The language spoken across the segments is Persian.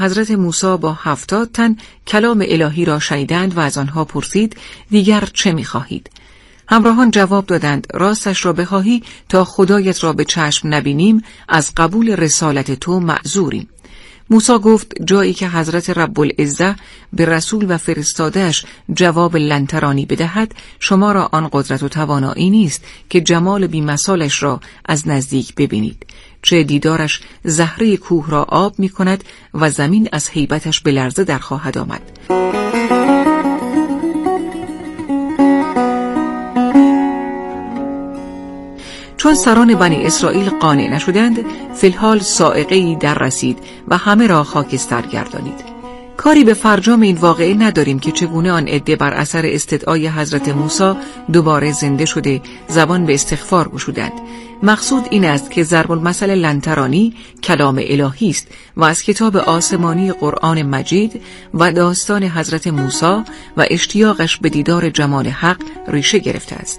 حضرت موسی با 70 تن کلام الهی را شنیدند و از آنها پرسید دیگر چه می‌خواهید؟ همراهان جواب دادند راستش را بخواهی تا خدایت را به چشم نبینیم از قبول رسالت تو معذوریم. موسی گفت جایی که حضرت رب العزه به رسول و فرستاده‌اش جواب لنترانی بدهد شما را آن قدرت و توانایی نیست که جمال بی‌مثالش را از نزدیک ببینید، چه دیدارش زهره کوه را آب می کند و زمین از هیبتش به لرزه در خواهد آمد. چون سران بنی اسرائیل قانع نشدند، فی الحال صاعقه‌ای در رسید و همه را خاکستر گردانید. کاری به فرجام این واقعه نداریم که چگونه آن عده بر اثر استدعای حضرت موسی دوباره زنده شده زبان به استغفار گشودند. مقصود این است که ضرب المثل لنترانی کلام الهی است و از کتاب آسمانی قرآن مجید و داستان حضرت موسی و اشتیاقش به دیدار جمال حق ریشه گرفته است.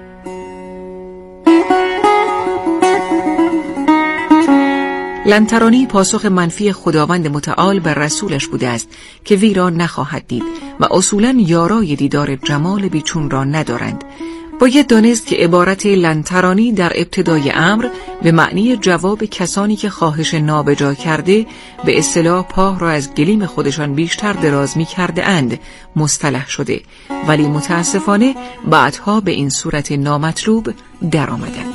لنترانی پاسخ منفی خداوند متعال بر رسولش بوده است که وی را نخواهد دید و اصولاً یارای دیدار جمال بیچون را ندارند. باید دانست که عبارت لنترانی در ابتدای امر به معنی جواب کسانی که خواهش نابجا کرده به اصطلاح پاه را از گلیم خودشان بیشتر دراز می کرده اند مصطلح شده، ولی متاسفانه بعدها به این صورت نامطلوب در آمدند.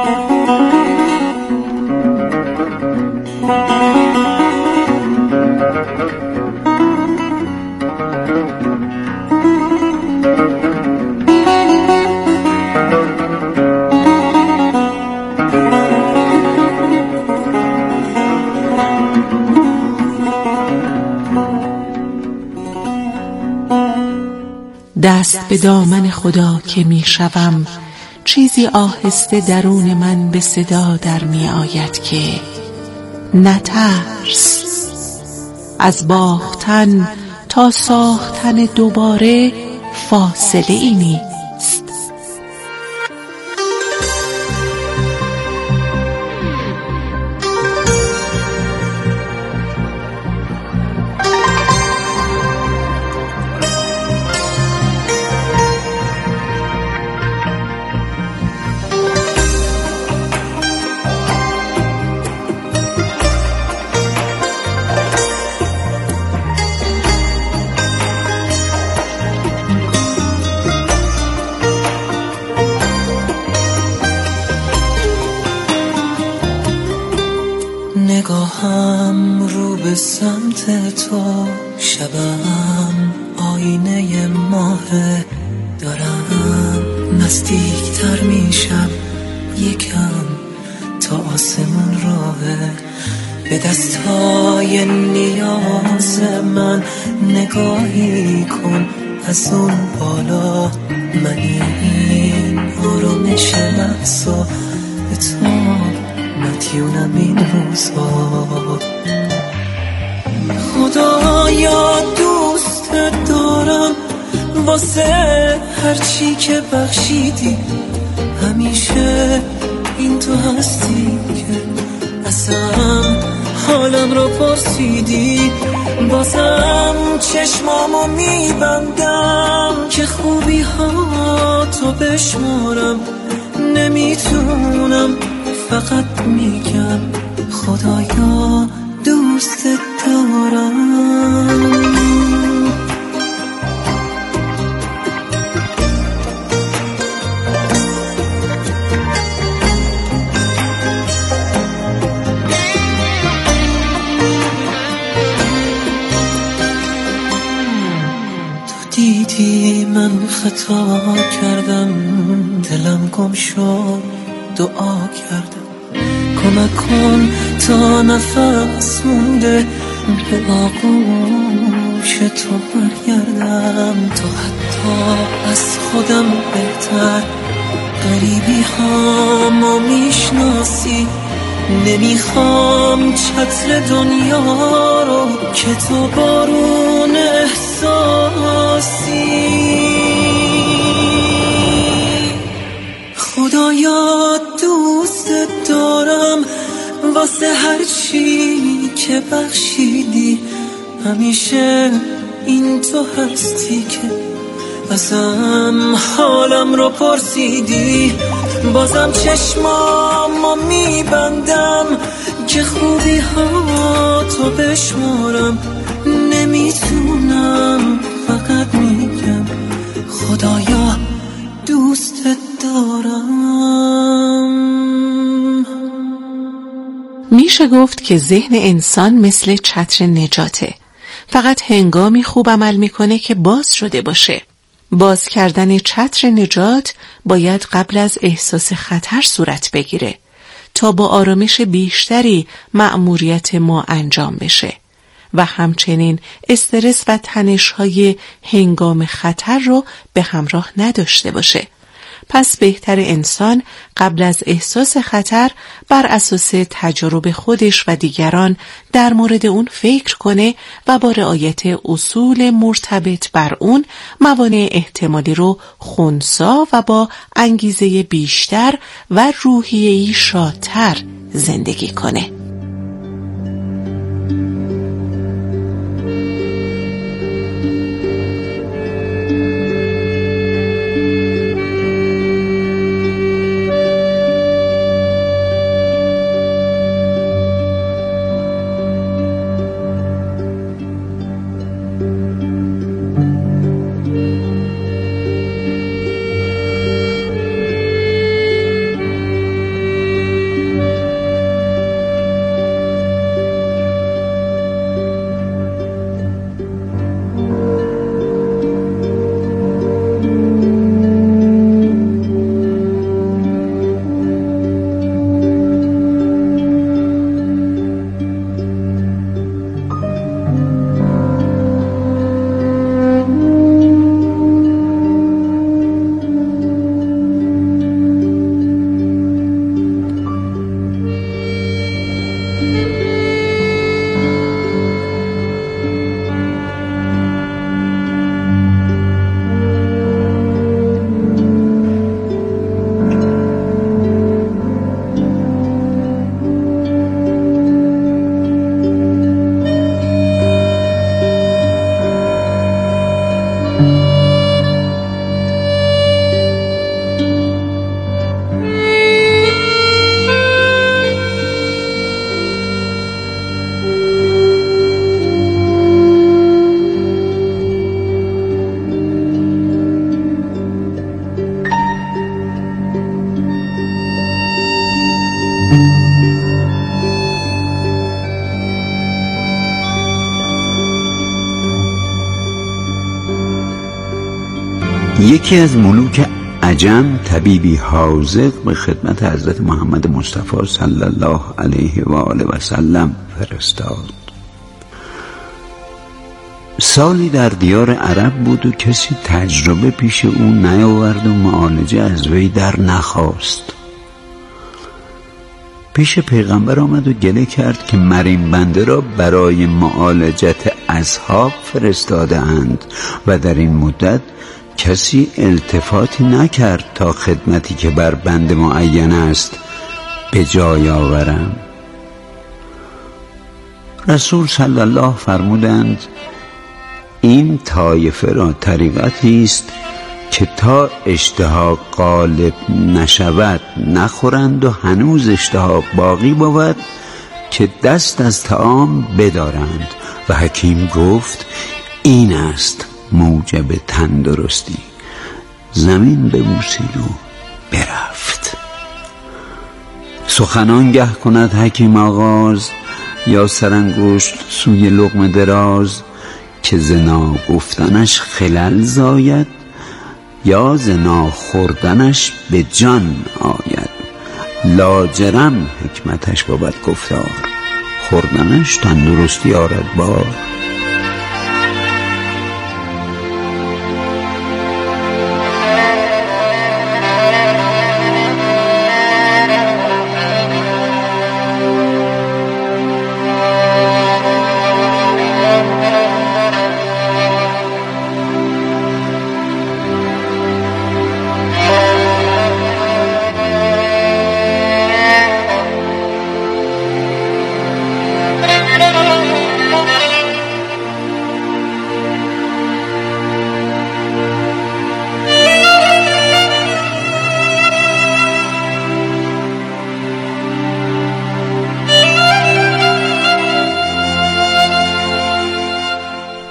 دست به دامن خدا که می شوم، چیزی آهسته درون من به صدا در می آید که نترس، از باختن تا ساختن دوباره فاصله ای نیست. نگاهم رو به سمت تو، شبم آینه ماه، دارم نزدیکتر میشم یکم تا آسمون راهه. به دستای نیاز من نگاهی کن از اون بالا، من این آرامش لحظا به تو مدیونم این روزها. خدایا دوست دارم واسه هرچی که بخشیدی، همیشه این تو هستی که اصلا حالم رو پرسیدی. بازم چشمامو میبندم که خوبی ها تو بشمارم، نمیتونم فقط میگم خدایا دوست دارم. تو دیدی من خطا کردم، دلم گم شد دعا کردم، کمک کن تا نفس مونده به آغوش تو برگردم. تو حتی از خودم بهتر غریبی هامو میشناسی، نمیخوام چتر دنیا رو که تو بارون احساسی. خدایا دوست دارم واسه هر چی که بخشیدی، همیشه این تو هستی که ازم حالم رو پرسیدی. بازم چشمامو میبندم که خوبی ها تو بشمارم. نمیتونم فقط میگم خدایا دوستت دارم. میشه گفت که ذهن انسان مثل چتر نجاته، فقط هنگامی خوب عمل میکنه که باز شده باشه. باز کردن چتر نجات باید قبل از احساس خطر صورت بگیره تا با آرامش بیشتری مأموریت ما انجام بشه و همچنین استرس و تنش‌های هنگام خطر رو به همراه نداشته باشه. پس بهتر انسان قبل از احساس خطر بر اساس تجارب خودش و دیگران در مورد اون فکر کنه و با رعایت اصول مرتبط بر اون موانع احتمالی رو خنثی و با انگیزه بیشتر و روحیه‌ای شادتر زندگی کنه. یکی از ملوک عجم طبیبی حاذق به خدمت حضرت محمد مصطفی صلی الله علیه و آله و سلم فرستاد. سالی در دیار عرب بود و کسی تجربه پیش او نیاورد و معالجه از وی در نخواست. پیش پیغمبر آمد و گله کرد که مریم بنده را برای معالجت اصحاب فرستاده اند و در این مدت کسی التفاتی نکرد تا خدمتی که بر بنده معین است به جای آورم. رسول صلی الله فرمودند این طایفه را طریقتی است که تا اشتها غالب نشود نخورند و هنوز اشتها باقی بود که دست از طعام بدارند. و حکیم گفت این است موجب تندرستی. زمین ببوسید و برفت. سخنان گه کند حکیم آغاز، یا سرانگشت سوی لقمه دراز، که زنا گفتنش خلل زاید، یا زنا خوردنش به جان آید. لاجرم حکمتش بود گفتار، خوردنش تندرستی آرد بار.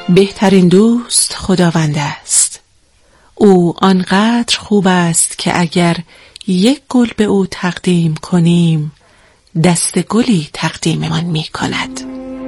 بهترین دوست خداوند است. او آنقدر خوب است که اگر یک گل به او تقدیم کنیم دست گلی تقدیممان می کند.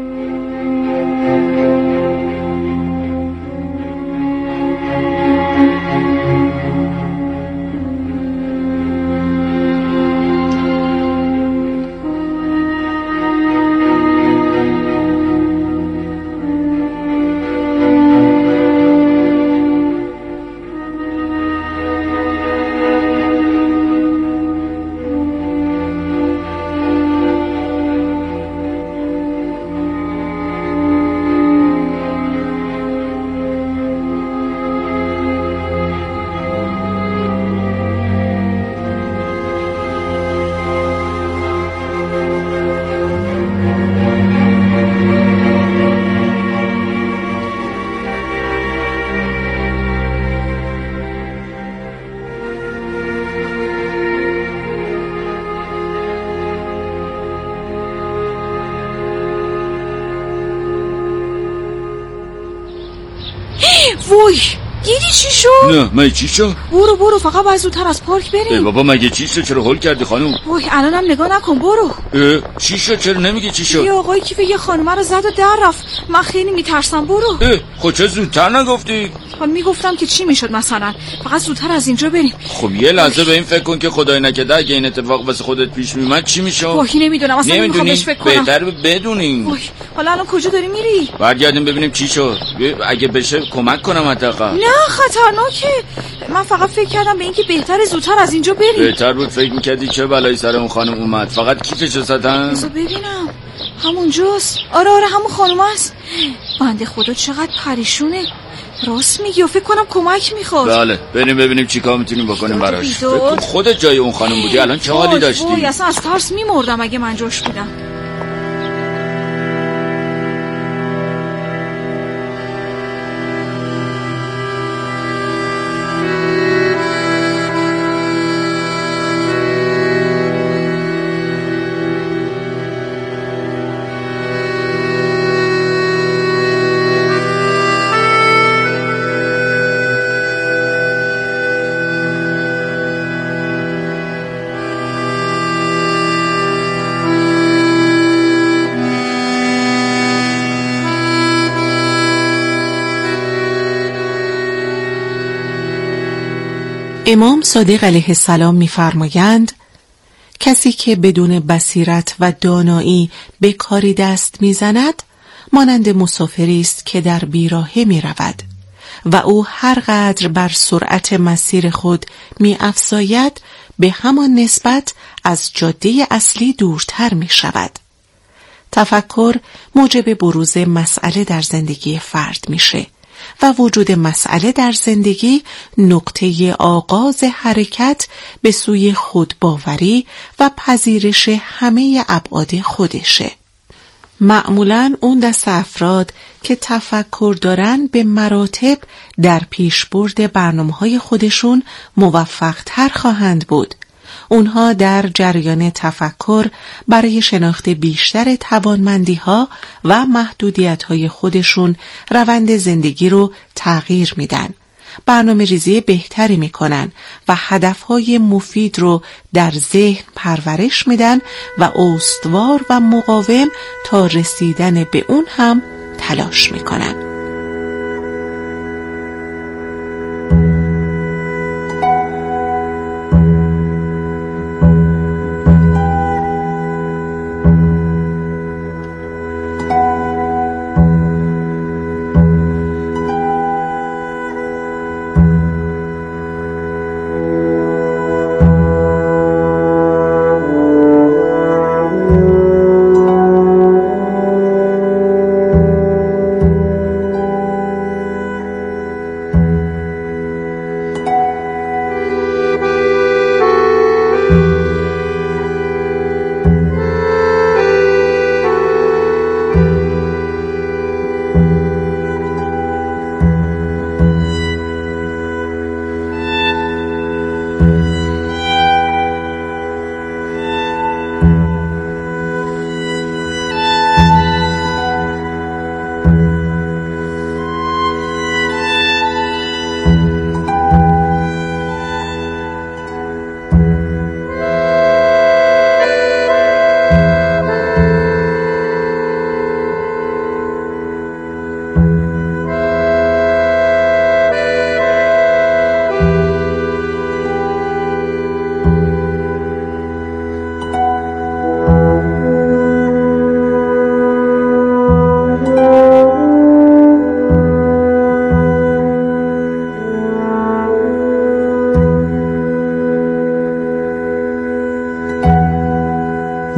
وای دیدی چی شد؟ نه من چی شد؟ برو فقط باید زودتر از پارک بریم. ای بابا مگه چی شد؟ چرا هول کردی خانم؟ وای الانم نگاه نکن برو. چی شد؟ چرا نمیگی چی شد؟ یه آقای کیف یه خانومه رو زد و در رفت. من خیلی میترسم برو. خب چه زودتر نگفتی؟ میگفتم که چی میشد مثلا فقط زودتر از اینجا بریم. خب یه لحظه به این فکر کن که خدای نکرده اگه این اتفاق واسه خودت پیش میومد چی میشد؟ وای نمیدونم اصلا نمیخوام بهش فکر کنم. بهتره بدونیم. وای حالا الان کجا داری میری؟ برگردیم ببینیم چی شد. اگه بشه کمک کنم حداقل. نه خطرناکه. من فقط فکر کردم به اینکه بهتره زودتر از اینجا بریم. بهتر بود فکر میکردی چه بلایی سر اون خانم اومد. فقط کیفشو زدن. بذار ببینم همونجاست. آره همون خانم است. بنده خدا چقدر پریشونه. راست میگی و فکر کنم کمک میخواد. بله بریم ببینیم چیکار میتونیم بکنیم براش. خودت جای اون خانم بودی الان چه حالی داشتی؟ وای اصلا از ترس میمردم اگه من جاش بودم. امام صادق علیه السلام می‌فرمایند کسی که بدون بصیرت و دانایی به کاری دست می‌زند مانند مسافری است که در بیراهه می‌رود و او هر قدر بر سرعت مسیر خود می‌افزاید به همان نسبت از جاده اصلی دورتر می‌شود. تفکر موجب بروز مسئله در زندگی فرد میشه و وجود مسئله در زندگی نقطه آغاز حرکت به سوی خودباوری و پذیرش همه ابعاد خودشه. معمولاً اون دست افراد که تفکر دارن به مراتب در پیشبرد برنامه‌های خودشون موفق تر خواهند بود. اونها در جریان تفکر برای شناخت بیشتر توانمندی‌ها و محدودیت‌های خودشون روند زندگی رو تغییر میدن. برنامه ریزی بهتری میکنن و هدفهای مفید رو در ذهن پرورش میدن و استوار و مقاوم تا رسیدن به اون هم تلاش میکنن.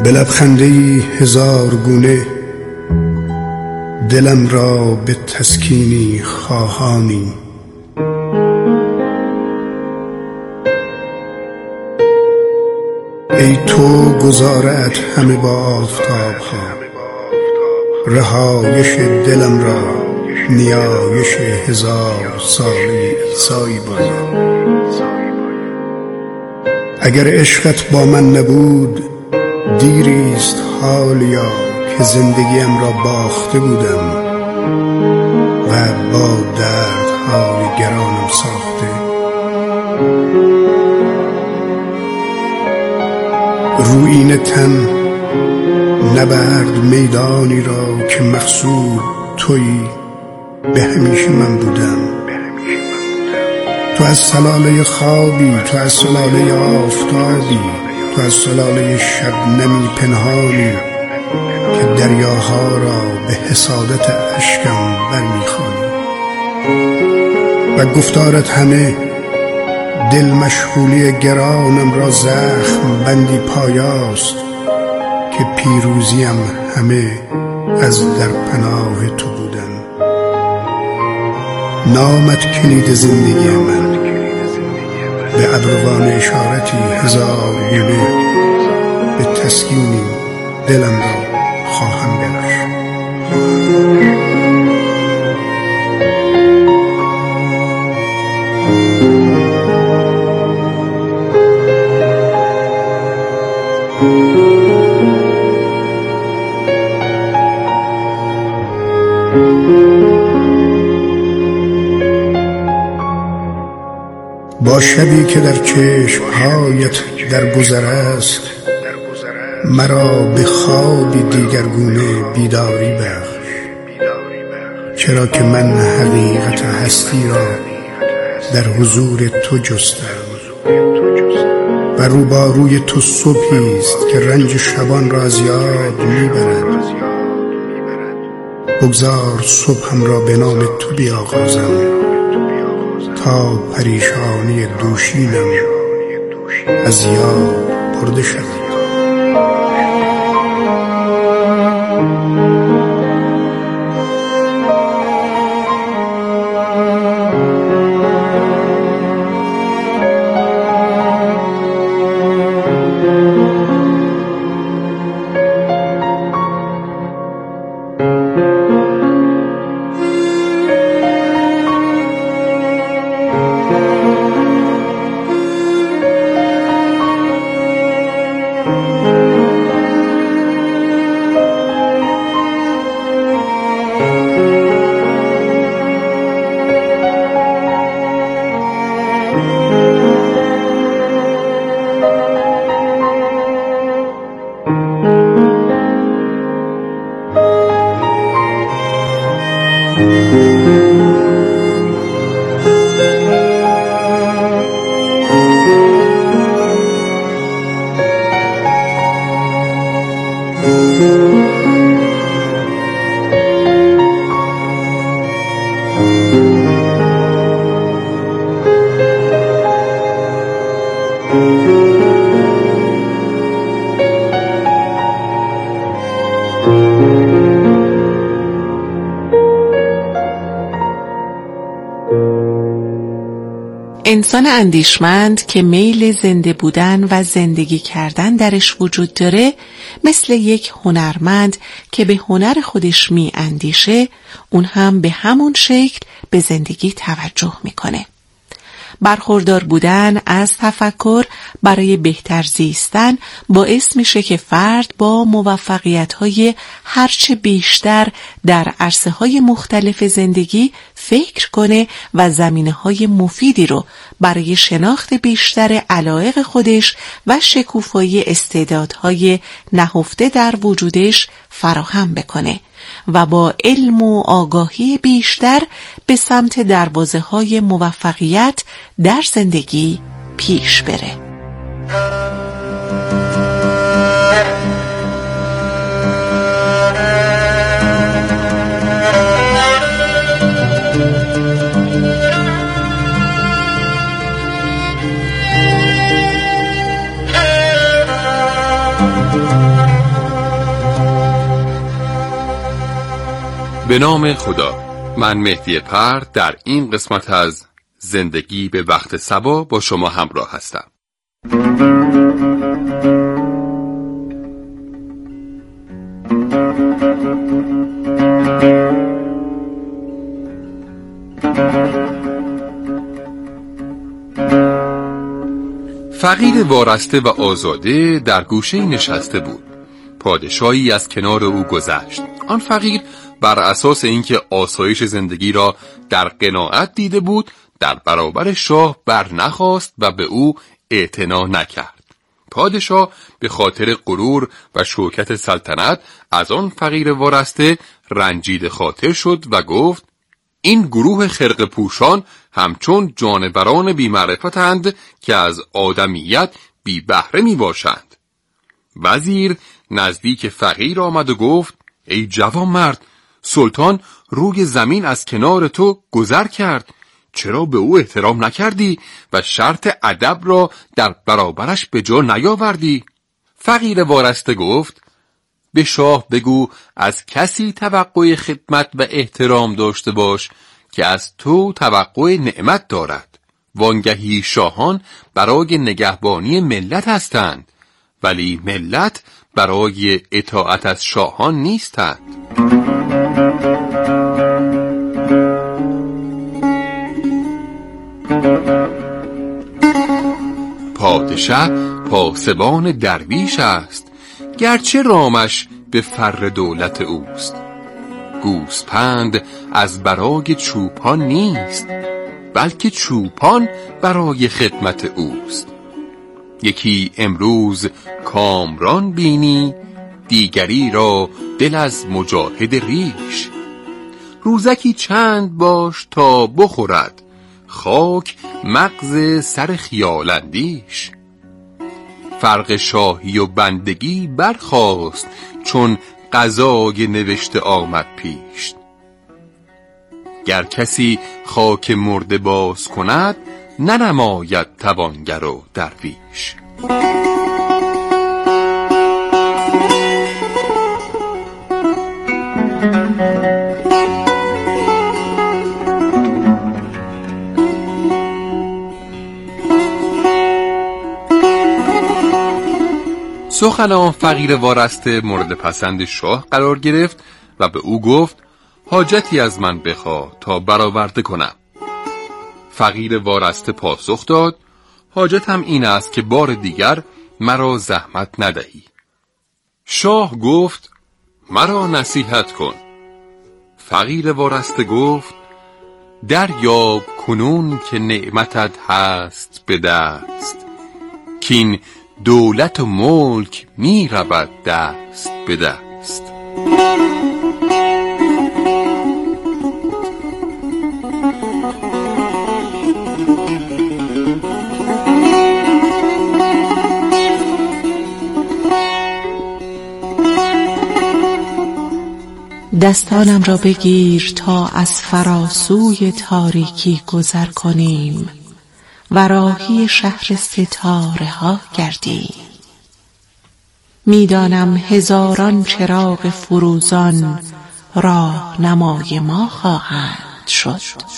به لبخنده‌ای هزار گونه دلم را به تسکینی خواهانی. ای تو گذارت همه با آفتاب ها، رهایش دلم را نیایش هزار سالی عیسی بانا. اگر عشقت با من نبود دیریست حالیا که زندگیم را باخته بودم و با دردهای گرانم ساخته. رویین تن نبرد میدانی را که مقصود تویی، به همیشه من بودم. تو از سلاله خوابی، تو از سلاله آفتابی، تو از سلاله شبنمی پنهانی که دریاها را به حسادت اشکم برمیخوانی. و گفتارت همه دل مشغولی گرانم را زخم بندی پایاست که پیروزیم همه از در پناه تو بودن. نامت کلید زندگی من، به ابروان اشارتی هزار گونه به تسکینی دلم را خواهم ببخش. با شبی که در چشمهایت در گذر است، مرا به خوابی دیگرگونه بیداری بخش. چرا که من حقیقت هستی را در حضور تو جستم و روباروی تو صبحی است که رنج شبان را از یاد میبرد. بگذار صبحم را به نام تو بیاغازم تا پریشانی دوشینم از یاد برده شود. انسان اندیشمند که میل زنده بودن و زندگی کردن درش وجود داره، مثل یک هنرمند که به هنر خودش می اندیشه، اون هم به همون شکل به زندگی توجه میکنه. برخوردار بودن از تفکر برای بهتر زیستن باعث میشه که فرد با موفقیت‌های هرچه بیشتر در عرصه‌های مختلف زندگی فکر کنه و زمینه‌های مفیدی رو برای شناخت بیشتر علایق خودش و شکوفایی استعدادهای نهفته در وجودش فراهم بکنه و با علم و آگاهی بیشتر به سمت دروازه‌های موفقیت در زندگی پیش بره. به نام خدا. من مهدی پرد در این قسمت از زندگی به وقت صبا با شما همراه هستم. فقیر وارسته و آزاده در گوشه نشسته بود. پادشاهی از کنار او گذشت. آن فقیر بر اساس اینکه آسایش زندگی را در قناعت دیده بود، در برابر شاه بر نخواست و به او اعتنا نکرد. پادشاه به خاطر غرور و شوکت سلطنت از آن فقیر وارسته رنجیده خاطر شد و گفت: این گروه خرقه پوشان همچون جانوران بی معرفتند که از آدمیت بی بهره می باشند. وزیر نزدیک فقیر آمد و گفت: ای جوان مرد، سلطان روی زمین از کنار تو گذر کرد، چرا به او احترام نکردی و شرط ادب را در برابرش به جا نیاوردی؟ فقیر وارسته گفت: به شاه بگو از کسی توقع خدمت و احترام داشته باش که از تو توقع نعمت دارد. وانگهی شاهان برای نگهبانی ملت هستند، ولی ملت برای اطاعت از شاهان نیستند. پادشه پاسبان درویش است، گرچه رامش به فر دولت اوست. گوسپند از برای چوپان نیست، بلکه چوپان برای خدمت اوست. یکی امروز کامران بینی، دیگری را دل از مجاهد ریش. روزکی چند باش تا بخورد، خاک مغز سر خیال اندیش. فرق شاهی و بندگی برخاست، چون قضای نوشته آمد پیش. گر کسی خاک مرده باز کند، ننماید توانگر و درویش. سخن آن فقیر وارسته مورد پسند شاه قرار گرفت و به او گفت: حاجتی از من بخواه تا برآورده کنم. فقیر وارسته پاسخ داد: حاجتم این است که بار دیگر مرا زحمت ندهی. شاه گفت: مرا نصیحت کن. فقیر وارسته گفت: دریاب کنون که نعمتت هست به دست، کین دولت و ملک می رود دست به دست. دستانم را بگیر تا از فراسوی تاریکی گذر کنیم و راهی شهر ستاره ها گردیم. میدانم هزاران چراغ فروزان راهنمای ما خواهند شد.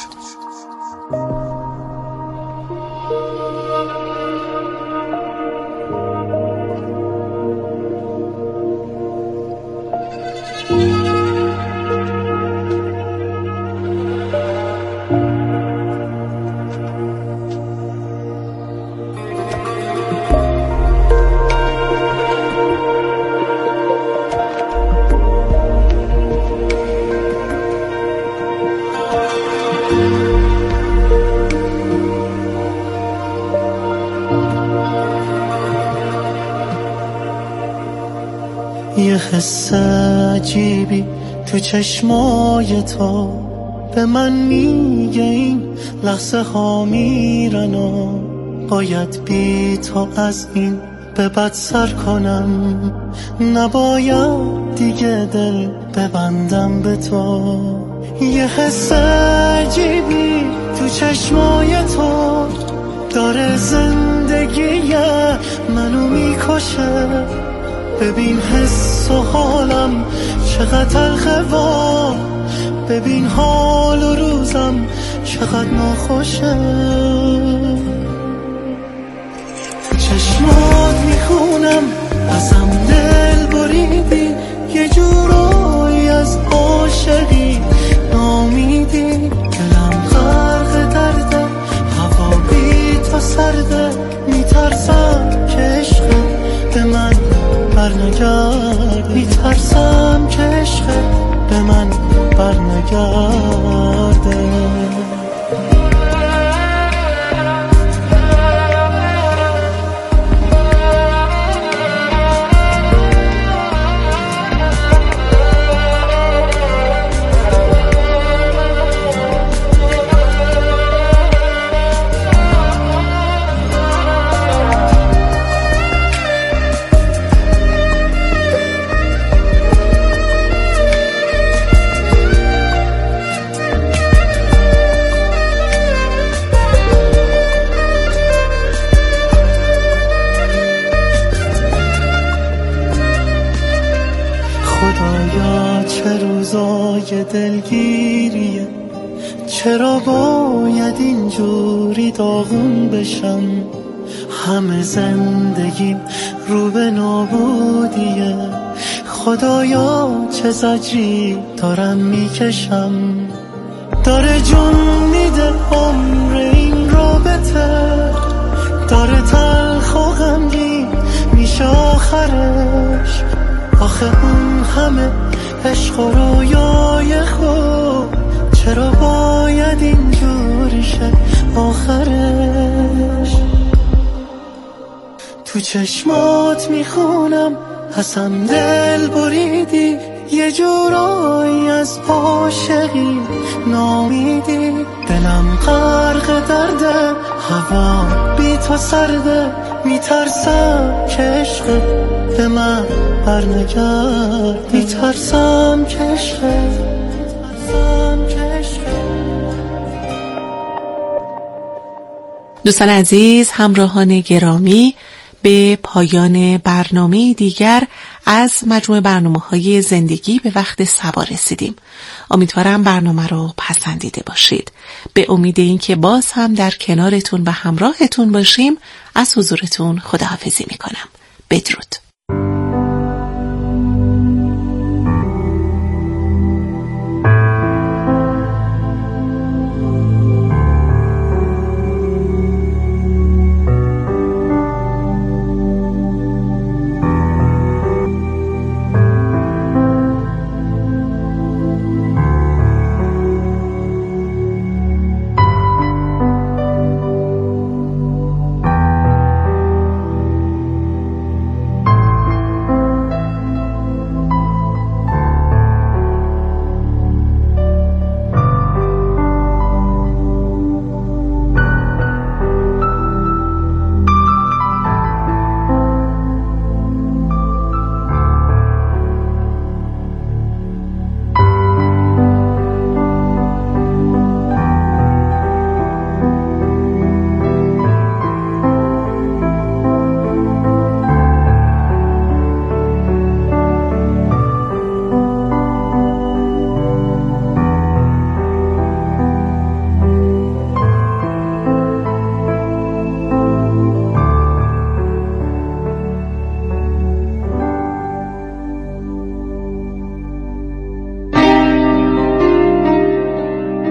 یه حس عجیبی تو چشمای تو به من میگه این لحظه ها میرن و باید بی تو از این به بد سر کنم، نباید دیگه دل ببندم به تو. یه حس عجیبی تو چشمای تو داره زندگی منو میکشه. ببین حس و حالم چقدر تلخه و ببین حال و روزم چقدر ناخوشه. چشمات میخونم ازم دل بریدی، یه جورایی از عاشقی نامیدی. دلم غرق درده، هوا بی تو سرده، میترسم که عشقت به من برنگرده، میترسم که عشقت به من برنگرده. خدایا چه روزای دلگیریه، چرا باید اینجوری داغون بشم؟ همه زندگیم رو به نابودیه، خدایا چه زجری دارم میکشم. داره جون میده عمر این رابطه، داره تلخ و غمگین میشه آخرش. آخه اون همه عشق و رویای خوب چرا باید اینجوری شه آخرش؟ تو چشمات میخونم ازم دل بریدی، یه جورایی از عاشقی نامیدی. دلم غرق درده، هوا بی تو سرده، میترسم که عشقت به من برنگرد، میترسم که عشقت. دوستان عزیز، همراهان گرامی، به پایان برنامه دیگر از مجموعه برنامه‌های زندگی به وقت صبا رسیدیم. امیدوارم برنامه رو پسندیده باشید. به امید اینکه باز هم در کنارتون و همراهتون باشیم، از حضورتون خداحافظی میکنم. بدرود.